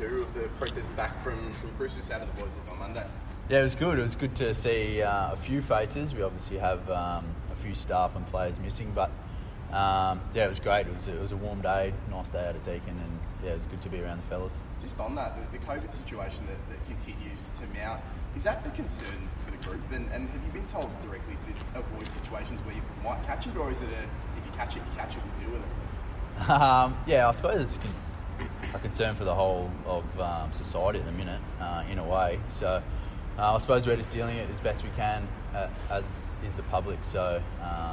2 of the pre-season back from Christmas. How did the boys look on Monday? Yeah, it was good. It was good to see a few faces. We obviously have a few staff and players missing, but it was great. It was a warm day, nice day out at Deakin, and it was good to be around the fellas. Just on that, the COVID situation that continues to mount, is that a concern for the group? And have you been told directly to avoid situations where you might catch it, or is it if you catch it, we'll deal with it? I suppose it's a concern for the whole of society at the minute, in a way. So I suppose we're just dealing it as best we can, as is the public. So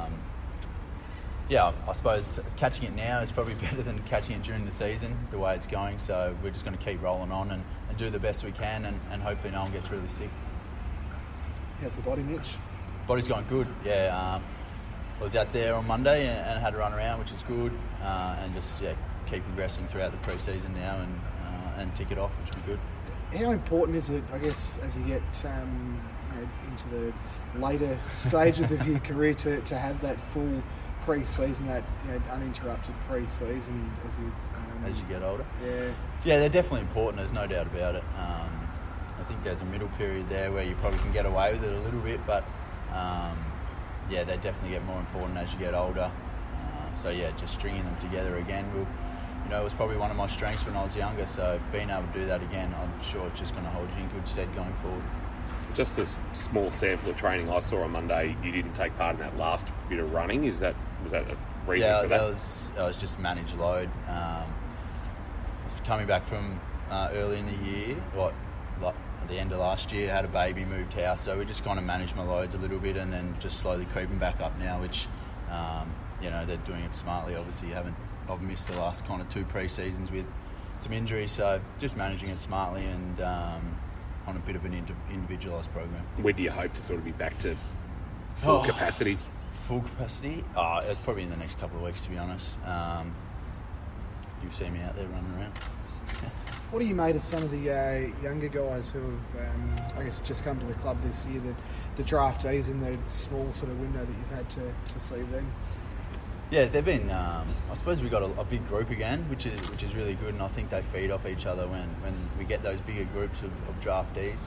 I suppose catching it now is probably better than catching it during the season, the way it's going. So we're just going to keep rolling on and do the best we can, and hopefully no one gets really sick. How's the body, Mitch? Body's going good, I was out there on Monday and had a run around, which is good, and just keep progressing throughout the pre-season now and tick it off, which will be good. How important is it, I guess, as you get into the later stages of your career to have that full pre-season, that uninterrupted pre-season as you get older? Yeah, they're definitely important. There's no doubt about it. I think there's a middle period there where you probably can get away with it a little bit, but they definitely get more important as you get older. Just stringing them together again it was probably one of my strengths when I was younger, so being able to do that again, I'm sure it's just going to hold you in good stead going forward. Just a small sample of training I saw on Monday, you didn't take part in that last bit of running. Was that a reason for that? That was just managed load. Coming back from early in the year, at the end of last year, I had a baby, moved house, so we just kind of managed my loads a little bit, and then just slowly creeping back up now, which they're doing it smartly. Obviously, I've missed the last kind of 2 pre-seasons with some injuries, so just managing it smartly and on a bit of an individualised program. When do you hope to sort of be back to full capacity? Full capacity? It's probably in the next couple of weeks, to be honest. You've seen me out there running around. What do you made of some of the younger guys who have, just come to the club this year, the draftees in the small sort of window that you've had to see them? Yeah, they've been. I suppose we've got a big group again, which is really good, and I think they feed off each other when we get those bigger groups of draftees.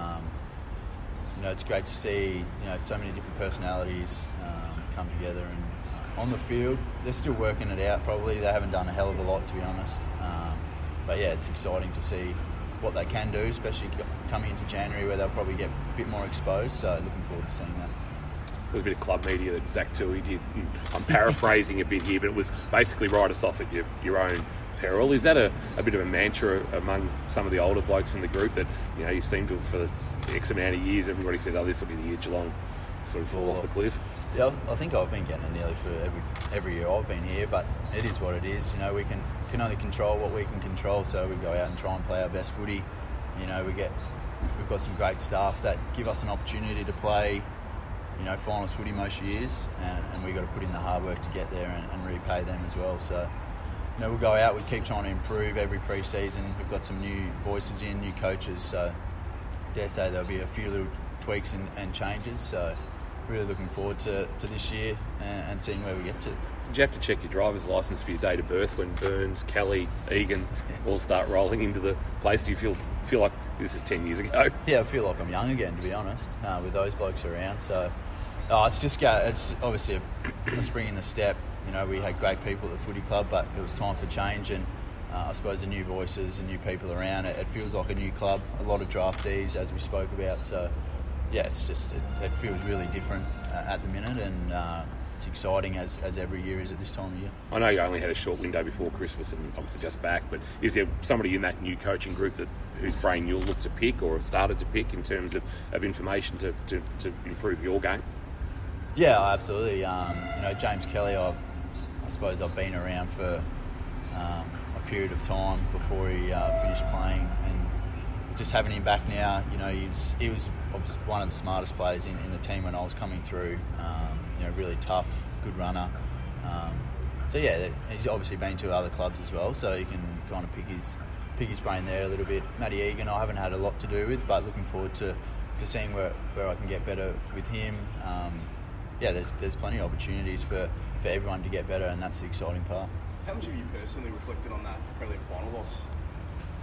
It's great to see so many different personalities come together, and on the field they're still working it out. Probably they haven't done a hell of a lot, to be honest. It's exciting to see what they can do, especially coming into January where they'll probably get a bit more exposed. So looking forward to seeing that. There was a bit of club media that Zach Tui did. I'm paraphrasing a bit here, but it was basically write us off at your own peril. Is that a bit of a mantra among some of the older blokes in the group that you seem to, for X amount of years, everybody said, this will be the year Geelong sort of fall off the cliff? Yeah, I think I've been getting it nearly for every year I've been here, but it is what it is. We can only control what we can control, so we go out and try and play our best footy. We've got some great staff that give us an opportunity to play finals footy most years, and we've got to put in the hard work to get there and repay them as well. So, we'll go out, we keep trying to improve every pre-season. We've got some new voices in, new coaches, so I dare say there'll be a few little tweaks and changes. So, really looking forward to this year and seeing where we get to. Did you have to check your driver's licence for your date of birth when Burns, Kelly, Egan all start rolling into the place? Do you feel like this is 10 years ago? Yeah, I feel like I'm young again, to be honest, with those blokes around. So it's obviously a spring in the step. We had great people at the footy club, but it was time for change, and I suppose the new voices and new people around it feels like a new club. A lot of draftees, as we spoke about. So it's just it feels really different at the minute, and it's exciting as every year is at this time of year. I know you only had a short window before Christmas and obviously just back, but is there somebody in that new coaching group whose brain you'll look to pick or have started to pick in terms of information to improve your game? Yeah, absolutely. James Kelly, I suppose I've been around for a period of time before he finished playing, and just having him back now, he was one of the smartest players in the team when I was coming through. Really tough, good runner. He's obviously been to other clubs as well, so you can kind of pick his brain there a little bit. Matty Egan, I haven't had a lot to do with, but looking forward to seeing where I can get better with him. There's plenty of opportunities for everyone to get better, and that's the exciting part. How much have you personally reflected on that Premier League final loss?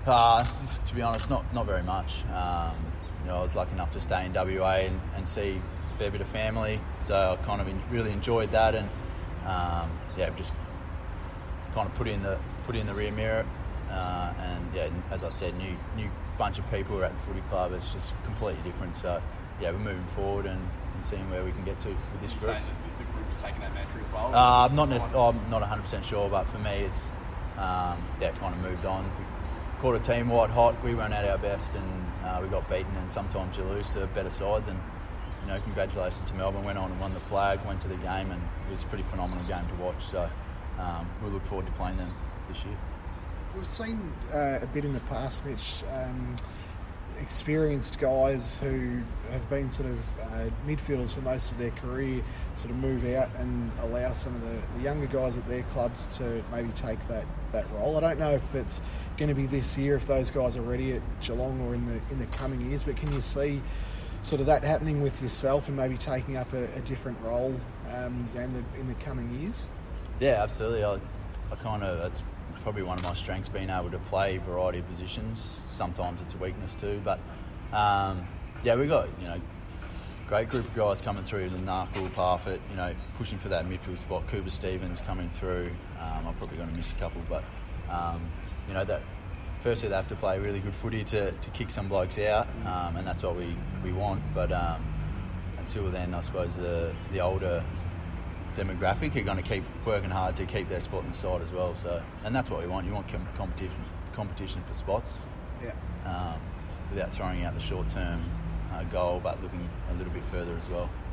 To be honest, not very much. I was lucky enough to stay in WA and see a fair bit of family, so I kind of really enjoyed that, and just kind of put in the rear mirror, and as I said, new bunch of people at the footy club. It's just completely different. So we're moving forward and seeing where we can get to with this group. Saying that the group's taking that mantra as well? I'm not 100% sure, but for me, it's kind of moved on. We caught a team white hot. We ran out our best, and we got beaten. And sometimes you lose to better sides. And congratulations to Melbourne. Went on and won the flag. Went to the game, and it was a pretty phenomenal game to watch. So we look forward to playing them this year. We've seen a bit in the past, Mitch, experienced guys who have been sort of midfielders for most of their career sort of move out and allow some of the younger guys at their clubs to maybe take that role. I don't know if it's going to be this year, if those guys are ready at Geelong or in the coming years, but can you see sort of that happening with yourself and maybe taking up a different role in the coming years? Yeah, absolutely. I kind of, that's probably one of my strengths, being able to play a variety of positions. Sometimes it's a weakness too, but we got great group of guys coming through. The Narkle, Parfitt, pushing for that midfield spot. Cooper Stevens coming through. I'm probably going to miss a couple, but that firstly they have to play really good footy to kick some blokes out, and that's what we want. But until then, I suppose the older demographic are going to keep working hard to keep their spot in the side as well. So, and that's what we want. You want competition for spots. Yeah. Without throwing out the short-term goal, but looking a little bit further as well.